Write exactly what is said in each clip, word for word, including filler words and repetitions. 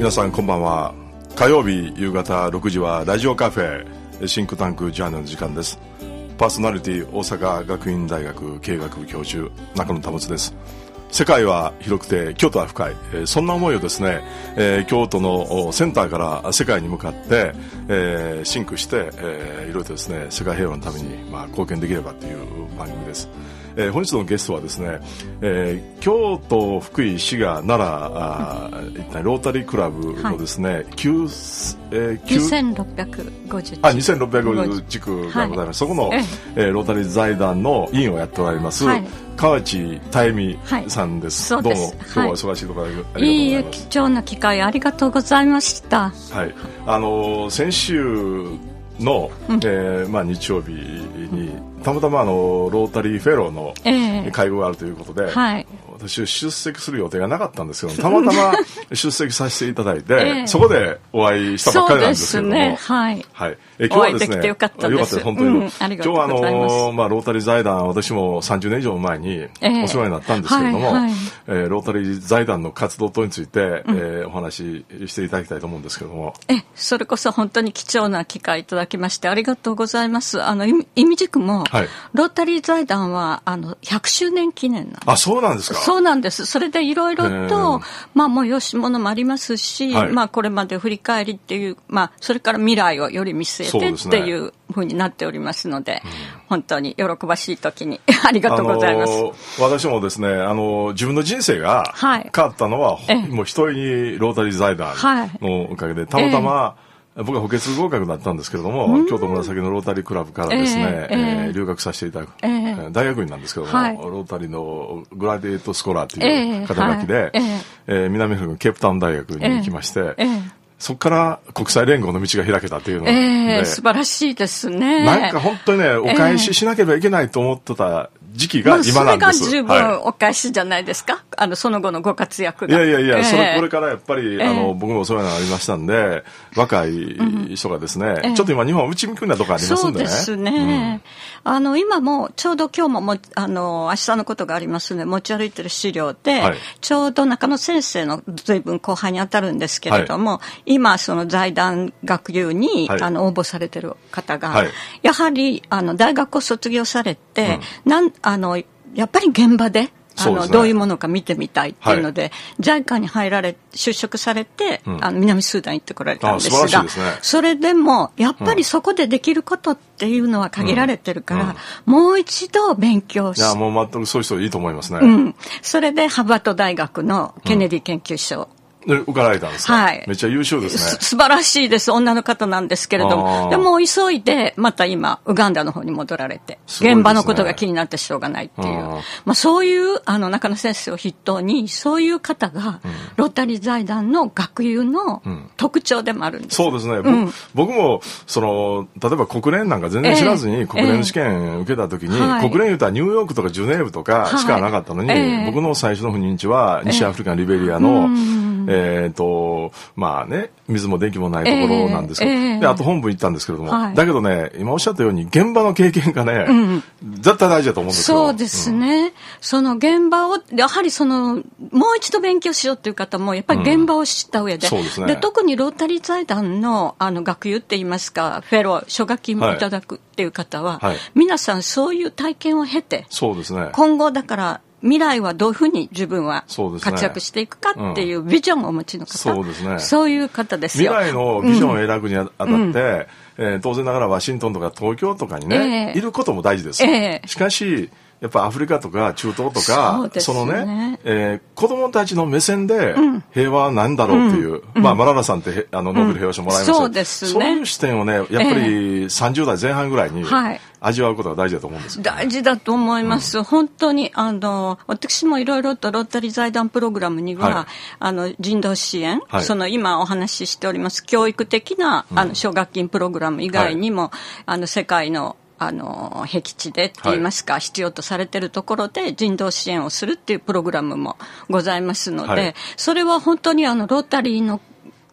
皆さんこんばんは。火曜日夕方ろくじはラジオカフェシンクタンクジャーナルの時間です。パーソナリティ大阪学院大学経営学部教授中野保です。世界は広くて京都は深い、えー、そんな思いをですね、えー、京都のセンターから世界に向かって、えー、シンクして、えー、いろいろとですね世界平和のために、まあ、貢献できればという番組です。えー、本日のゲストはですね、えー、京都、福井、滋賀、奈良、あ一体ロータリークラブのですね、はい、えー、 にせんろっぴゃくごじゅうあにせんろっぴゃくごじゅう地区がございます、はい、そこの、ええー、ロータリー財団の委員をやっておられます、はい、河内多恵美さんです、はい、どうも今日は忙しいところありがとうございます。 いいえ、貴重な機会ありがとうございました。 はい、あの先週の、うんえーまあ、日曜日にたまたまあのロータリーフェローの会合があるということで、えーはい、私出席する予定がなかったんですけどたまたま出席させていただいて、えー、そこでお会いしたばっかりなんですけども、そうですね、はいはい、え今日はですね、お会いできてよかったです。よかったです本当に、うん、ありがとうございます。今日はあの、まあ、ロータリー財団私もさんじゅうねん以上前にお世話になったんですけれども、えーはいはいえー、ロータリー財団の活動等について、うんえー、お話ししていただきたいと思うんですけども、 えそれこそ本当に貴重な機会いただきましてありがとうございます。あの意味軸も、はい、ロータリー財団はあのひゃくしゅうねん記念なんです。 あ、そうなんですか。 そうなんです。それでいろいろと、まあ、催し物もありますし、はいまあ、これまで振り返りっていう、まあ、それから未来をより見据えてっていうふうになっておりますので、うん、本当に喜ばしい時にありがとうございます。あの私もですねあの自分の人生が変わったのは、はい、もう一人にロータリー財団のおかげで、はい、たまたま、えー僕は補欠合格だったんですけれども、うん、京都紫のロータリークラブからですね、えーえー、留学させていただく、えー、大学院なんですけども、はい、ロータリーのグラデートスコラーという肩書きで、えーはいえー、南アフリカのケープタウン大学に行きまして、えーえー、そこから国際連合の道が開けたというので、 えー、素晴らしいですね。 なんか本当にねお返ししなければいけないと思ってた時期が今なんです。 それが十分お返しじゃないですか、はい、あのその後のご活躍が。 いやいやいや、えー、それこれからやっぱり、えー、あの僕もお世話になりましたんで若い人がですね、うんえー、ちょっと今日本は内向きなところありますんでね。 そうですね、うん、あの今もちょうど今日ももあの明日のことがありますので持ち歩いてる資料で、はい、ちょうど中野先生の随分後輩に当たるんですけれども、はい、今その財団学友に、はい、あの応募されてる方が、はい、やはりあの大学を卒業されて、うん、なんあのやっぱり現場であの、ね、どういうものか見てみたいっていうので、はい、ジャイカ に入られ就職されて、うん、あの南スーダン行ってこられたんですが、 ですね、 それでもやっぱりそこでできることっていうのは限られてるから、うん、もう一度勉強して、 いやもう全くそういう人いいと思いますね、 うん、それでハーバード大学のケネディ研究所、うん受かられたんですか。はい。めっちゃ優秀ですね。 す素晴らしいです。女の方なんですけれども。でも急いで、また今、ウガンダの方に戻られて、ね、現場のことが気になってしょうがないっていう。あまあそういう、あの、中野先生を筆頭に、そういう方が、うん、ロータリー財団の学友の特徴でもあるんです。 うん、そうですね。うん、僕も、その、例えば国連なんか全然知らずに国連の試験受けた時に、えーえー、国連言うたらニューヨークとかジュネーブとかしかなかったのに、はいえー、僕の最初の赴任地は西アフリカのリベリアの、えーえーとまあね、水も電気もないところなんですけど、えーえー、であと本部行ったんですけれども、はい、だけどね今おっしゃったように現場の経験がね、うん、絶対大事だと思うんですよ。 そうですね、うん、その現場をやはりそのもう一度勉強しようという方もやっぱり現場を知った上で、うんそうですね、で特にロータリー財団 の, あの学友って言いますかフェロー奨学金もいただくっていう方は、はいはい、皆さんそういう体験を経てそうですね、 今後だから未来はどういうふうに自分は活躍していくかっていうビジョンをお持ちの方、 そうですね、 そういう方ですよ。 未来のビジョンを選ぶにあたって、うんえー、当然ながらワシントンとか東京とかにね、えー、いることも大事です、えー、しかしやっぱアフリカとか中東とか そ,、ね、そのね、えー、子供たちの目線で平和は何だろうっていう、うんまあ、マララさんってあのノーベル平和賞もらいました、うん、そうですね、そういう視点をねやっぱりさんじゅう代前半ぐらいに、はい味わうことが大事だと思うんですよ、ね、 大事だと思います、うん、本当にあの私もいろいろとロータリー財団プログラムには、はい、あの人道支援、はい、その今お話ししております教育的な、うん、あの奨学金プログラム以外にも、はい、あの世界のあの僻地でって言いますか、はい、必要とされているところで人道支援をするっていうプログラムもございますので、はい、それは本当にあのロータリーの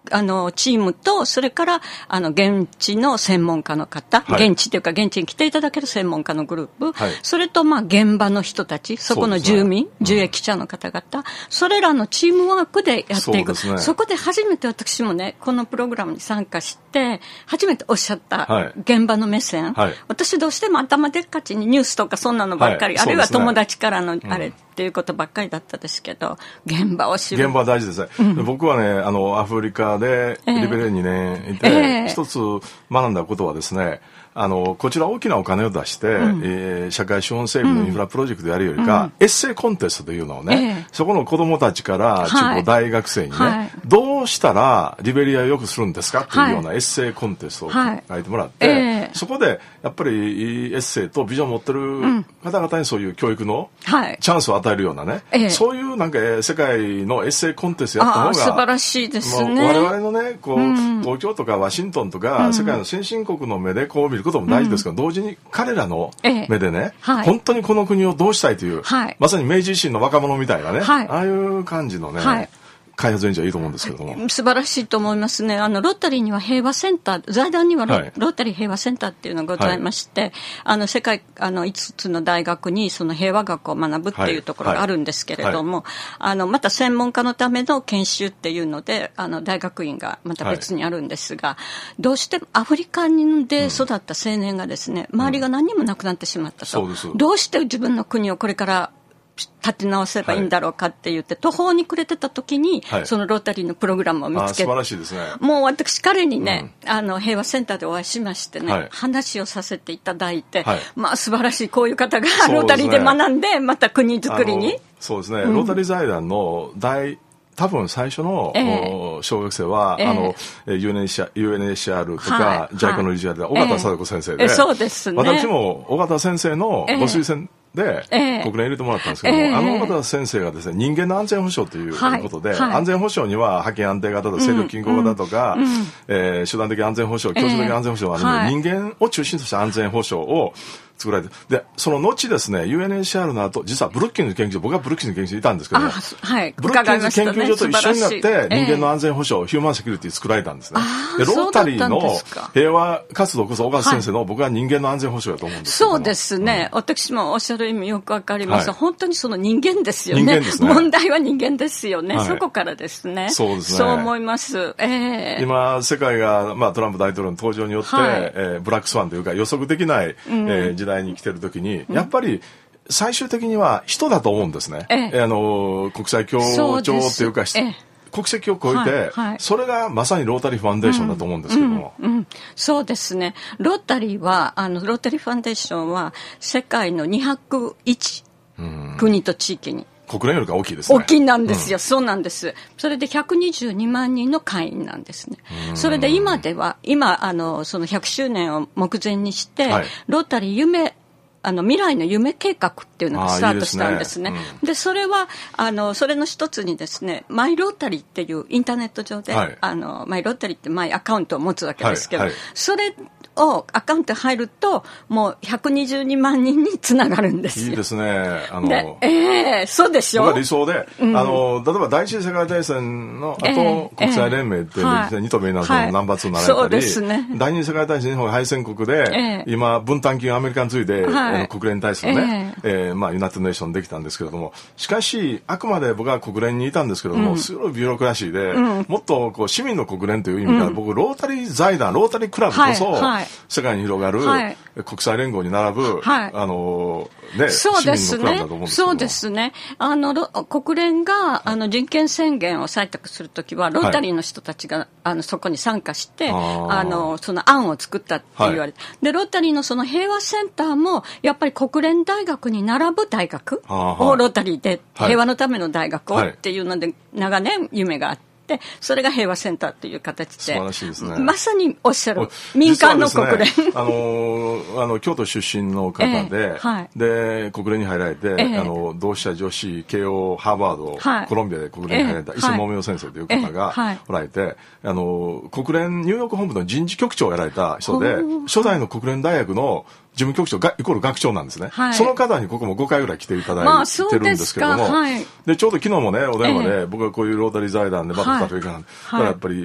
あの、チームと、それから、あの、現地の専門家の方、はい、現地というか、現地に来ていただける専門家のグループ、はい、それと、まあ、現場の人たち、そこの住民、ね、受益者の方々、うん、それらのチームワークでやっていく。そ, ね、そこで初めて私もね、このプログラムに参加して、初めておっしゃった現場の目線、はいはい、私どうしても頭でっかちにニュースとかそんなのばっかり、はい、あるいは友達からのあれ、うんっていうことばっかりだったですけど、現場を知る。 現場は大事ですね。うん、僕はね、あの、アフリカでリベリアにね、いて、えー、一つ学んだことはですね、あの、こちら大きなお金を出して、うんえー、社会資本整備のインフラプロジェクトでやるよりか、うん、エッセイコンテストというのをね、えー、そこの子供たちから中高大学生にね、はい、どうしたらリベリアを良くするんですかっていうようなエッセイコンテストを書いてもらって、はいえー、そこでやっぱりいいエッセイとビジョンを持ってる方々にそういう教育のチャンスを与えるようなね、はい、そういうなんか世界のエッセイコンテストやった方が素晴らしいですね。 我々のね、こう、うん、東京とかワシントンとか、うん、世界の先進国の目でこう見ることも大事ですけど、うん、同時に彼らの目でね、ええはい、本当にこの国をどうしたいという、はい、まさに明治維新の若者みたいなね、はい、ああいう感じのね、はい開発演じゃいいと思うんですけれども。 素晴らしいと思いますね。あの、ロータリーには平和センター、財団には ロ,、はい、ロータリー平和センターっていうのがございまして、はい、あの、世界、あの、いつつの大学にその平和学を学ぶっていうところがあるんですけれども、はいはい、あの、また専門家のための研修っていうので、あの、大学院がまた別にあるんですが、はい、どうしてもアフリカで育った青年がですね、うん、周りが何にもなくなってしまったと。うん、そうです。どうして自分の国をこれから立て直せばいいんだろうかって言って、はい、途方に暮れてた時に、はい、そのロータリーのプログラムを見つけて、 素晴らしいですね。 もう私彼にね、うん、あの平和センターでお会いしましてね、はい、話をさせていただいて、はい、まあ素晴らしいこういう方がロータリーで学んでまた国づくりにそうですね、うん、ロータリー財団の大多分最初の、えー、小学生は、えー、あの ユーエヌエイチアール とか、はい、ジャイカの理事で、はい、尾形貞子先生で、えー、そうですね、私も尾形先生のご推薦で、えー、国連入れてもらったんですけども、えー、あの尾形先生がですね、人間の安全保障ということで、はいはい、安全保障には覇権安定型と勢力均衡型とか、うんうんえー、手段的安全保障、強制的安全保障があるので、えーはい、人間を中心とした安全保障を作られて、で、その後ですね、ユーエヌエイチアール の後、実はブルッキンズ研究所、僕はブルッキンズ研究所にいたんですけども、はい、ブルッキンズ研究所と一緒になって、人間の安全保障、えー、ヒューマンセキュリティ作られたんですね。で、ロータリーの平和活動こそ、小笠先生の、はい、僕は人間の安全保障だと思うんですけども。そうですね、うん。私もおっしゃる意味よくわかります。はい、本当にその人間ですよね。人間ですね。問題は人間ですよね。はい、そこからですね。そうですね。そう思います。えー、 今、世界が、まあ、トランプ大統領の登場によって、はいえー、ブラックスワンというか予測できない、うんえー、時代に来てる時に、やっぱり最終的には人だと思うんですね。ええ、あの国際協調というか、ええ、国籍を超えて、はいはい、それがまさにロータリーファンデーションだと思うんですけども、 うんうんうん、そうですね。ロータリーはあのロータリーファンデーションは世界のにひゃくいち国と地域に国連よりか大きいですね。 大きいなんですよ、うん、そうなんです。それでひゃくにじゅうにまんにんの会員なんですね。それで今では今あのそのひゃくしゅうねんを目前にして、はい、ロータリー夢あの未来の夢計画っていうのがスタートしたんですね。いいですね。うん、でそれはあのそれの一つにですね、マイロータリーっていうインターネット上で、はい、あのマイロータリーってマイアカウントを持つわけですけど、はいはい、それをアカウント入るともうひゃくにじゅうにまんにんにつながるんですよ。 いいですね。あのでえー、そうでしょ。 僕は理想で、うん、あの例えば第一次世界大戦の後、えー、国際連盟ってにとめになるとナンバーツーになられたり、はいはいそうですね、第二次世界大戦日本敗戦国で、えー、今分担金アメリカについて、はい、国連に対するね、えーえーまあ、ユナイテッドネーションできたんですけれども、しかしあくまで僕は国連にいたんですけれども、うん、すごいビューロクラシーで、うん、もっとこう市民の国連という意味から、うん、僕ロータリー財団ロータリークラブこそ、はいはい、世界に広がる、はい、国際連合に並ぶ、はい、あのね、 そうですね、 市民のクラブだと思うんですけども。 そうですね。あの国連があの人権宣言を採択するときはロータリーの人たちが、はい、あのそこに参加してああのその案を作ったって言われて、はい、でロータリーのその平和センターもやっぱり国連大学に並ぶ大学をロータリーで平和のための大学をっていうので長年夢があって。でそれが平和センターという形で素晴らしいですね。 まさにおっしゃる民間の国連、ね、 あのあの京都出身の方で、えーはい、で国連に入られて、えー、あの同志社女子慶応ハーバード、はい、コロンビアで国連に入られた、えー、磯桃代先生という方がおられて、えーはい、あの国連ニューヨーク本部の人事局長をやられた人で初代の国連大学の事務局長がイコール学長なんですね、はい、その方にここもごかいぐらい来ていただいてるんですけども、まあはい、でちょうど昨日もねお電話で、はい、僕はこういうロータリー財団でまた使っていかない、はい、だからやっぱり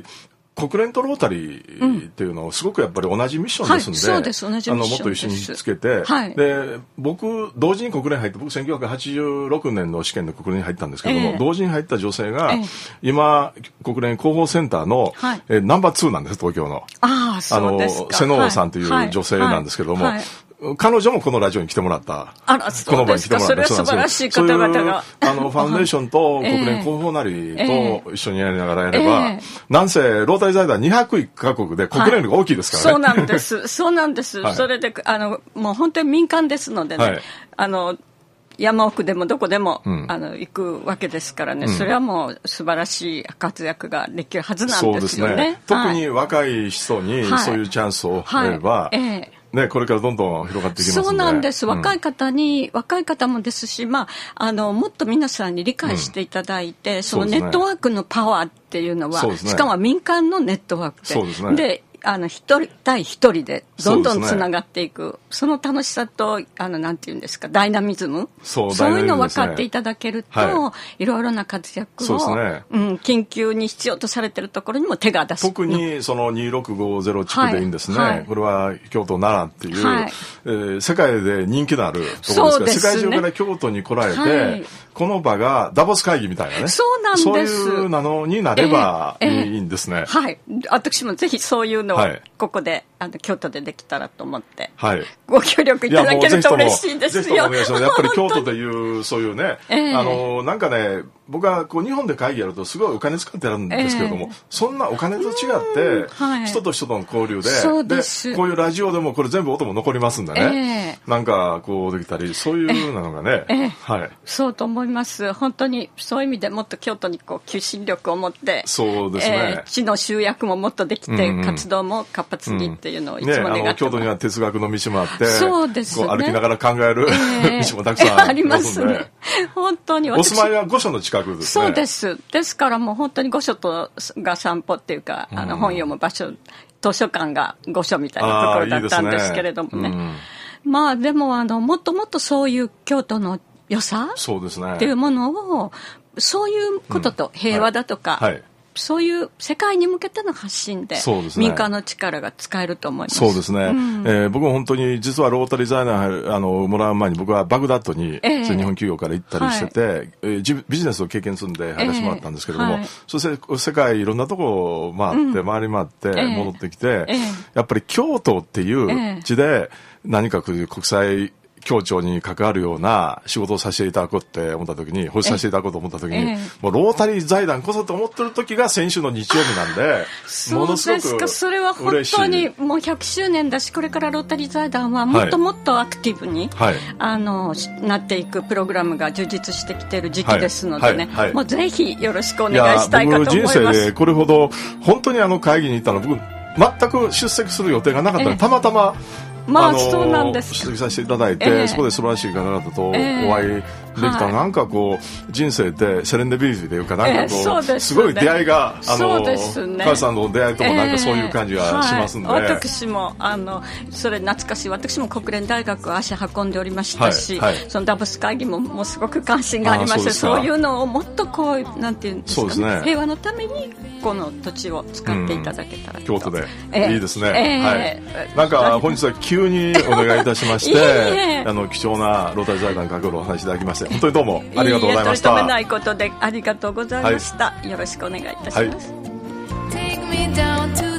国連とロータリーっていうのをすごくやっぱり同じミッションですんで、 はい、そうです、同じミッションです。 あのもっと一緒につけて、はい、で僕同時に国連入って、僕せんきゅうひゃくはちじゅうろくねんの試験で国連に入ったんですけども、えー、同時に入った女性が、えー、今国連広報センターの、はい、えナンバーツーなんです、東京の。 ああ、そうですか。 あの瀬能さんという女性なんですけども、はいはいはい彼女もこのラジオに来てもらった。 あら、そうですか。それは素晴らしい方々が。 あの、ファンデーションと国連広報なりと一緒にやりながらやれば、えー、なんせ、ロータリー財団にひゃくいっかこくで国連が大きいですからね。 はい、そうなんです。そうなんです。はい、それで、あの、もう本当に民間ですのでね、はい、あの、山奥でもどこでも、うん、あの行くわけですからね、うん、それはもう素晴らしい活躍ができるはずなんですよね。そうですね。 特に若い人にそういうチャンスをくれば、はいはいえーね、これからどんどん広がっていきますので。 そうなんです。若い方に、うん、若い方もですし、まあ、あの、もっと皆さんに理解していただいて、うん、そのネットワークのパワーっていうのは、ね、しかも民間のネットワークで。 そうですね。 であの一人対一人でどんどんつながっていく そ,、ね、その楽しさとあのなんていうんですかダイナミズム そう、そういうのを分かっていただけると、はい、いろいろな活躍を、ねうん、緊急に必要とされているところにも手が出す。 特にそのにろくごゼロ地区でいいんですね、はいはい、これは京都奈良っていう、はいえー、世界で人気のあるところですから、ね、世界中から京都に来られて、はい、この場がダボス会議みたいなねそうなんですそういうのになればいいんですね、 えーえー、はい私もぜひそういうのをここで、はい、あの京都でできたらと思って、はい、ご協力いただけると嬉しいですよ。 ぜひともお願いします。やっぱり京都でいうそういうね、えー、あのなんかね僕はこう日本で会議やるとすごいお金使ってやるんですけれども、えー、そんなお金と違って、はい、人と人との交流 で, でこういうラジオでもこれ全部音も残りますんでね、えー、なんかこうできたりそういうのがね、えーはい、 そうと思います。本当にそういう意味でもっと京都にこう求心力を持ってそうですね、 えー、地の集約ももっとできて、うんうん、活動も活発にっていうのをいつも願ってます、 ね、あの京都には哲学の道もあってそうです、ね、 こう歩きながら考える、えー、道もたくさんありますんで、ね、 本当にお住まいは御所の近くですね。 そうですですからもう本当に御所とが散歩っていうか、うん、あの本読む場所図書館が御所みたいなところだったんですけれどもね、いいですね、うん、まあでもあのもっともっとそういう京都の良さそうですねっていうものをそういうことと平和だとか、うんはいはいそういう世界に向けての発信で民間の力が使えると思います。 そうですね、うんえー、僕も本当に実はロータリー財団あのもらう前に僕はバグダッドに、えー、日本企業から行ったりしてて、はいえー、ビジネスを経験するんで入らせてもらったんですけれども、えーはい、そして世界いろんなとこを回って、うん、回り回って戻ってきて、えーえー、やっぱり京都っていう地で何か国際協調に関わるような仕事をさせていただこうって思った時に、保持させていただこうと思った時に、ええ、もうロータリー財団こそと思ってる時が先週の日曜日なんで、ものすごく嬉しい。そうですか。それは本当にもうひゃくしゅうねんだし、これからロータリー財団はもっともっとアクティブに、はい、あのなっていくプログラムが充実してきている時期ですのでね、はいはいはい、もうぜひよろしくお願いしたいかと思います。 僕人生でこれほど本当にあの会議に行ったの僕全く出席する予定がなかったので、ええ、たまたままあ、あのー、そうなんです。 出席させていただいて、えー、そこで素晴らしい方々とお会いできた、えー、なんかこう人生ってセレンデビリティというかなんかこう、えー うね、すごい出会いがあのそうですね、母さんの出会いともなんかそういう感じがしますんで、えーはい、 私もあのそれ懐かしい。私も国連大学足運んでおりましたし、はいはい、そのダボス会議ももうすごく関心がありまして、そういうのをもっとこうなんていうんですかね、そうですね、平和のためにこの土地を使っていただけたらと、 うん、京都で、えー、いいですね、えーはい、なんか本日は急にお願いいたしましていいあの貴重なロータリー財団関わるお話いただきまして本当にどうもありがとうございました。 いいえ、取り留めないことでありがとうございました、はい、よろしくお願いいたします、はい。